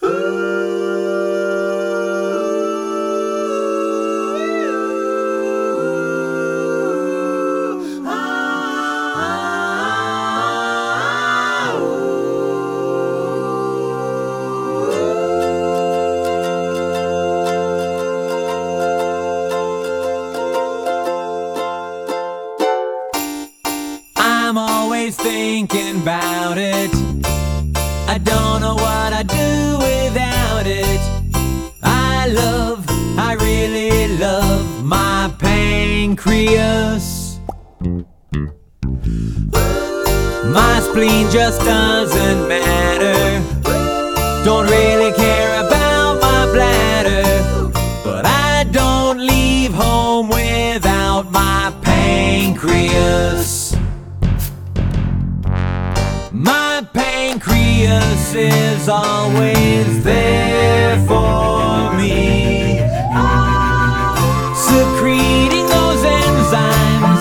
I'm always thinking about it. I don't know what I'd do without it. I really love my pancreas. My spleen just doesn't matter. Don't really care about my bladder. But I don't leave home without my pancreas. My pancreas is always there for me, secreting those enzymes,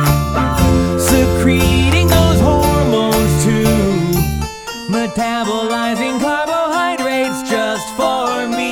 secreting those hormones too, metabolizing carbohydrates just for me.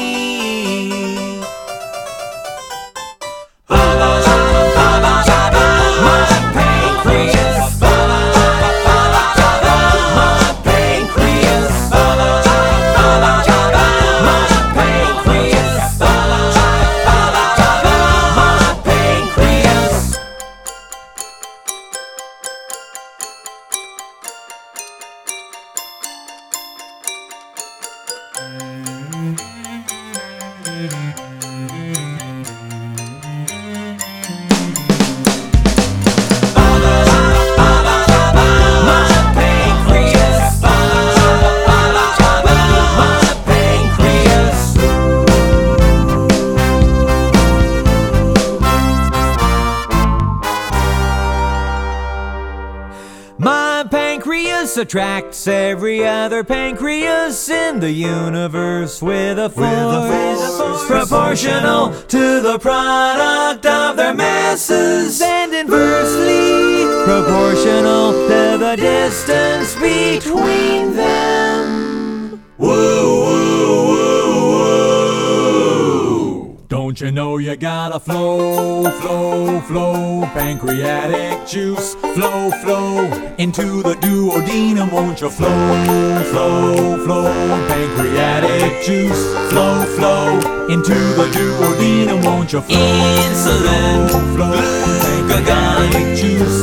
My pancreas attracts every other pancreas in the universe with a force proportional to the product of their masses, and inversely proportional to the distance between them. Woo, woo, woo, woo. Don't you know you gotta flow, flow, flow, pancreatic juice, flow, flow, into the duodenum, won't you flow, flow, flow, pancreatic juice, flow, flow, into the duodenum, won't you flow, Insulin, flow, flow, pancreatic juice,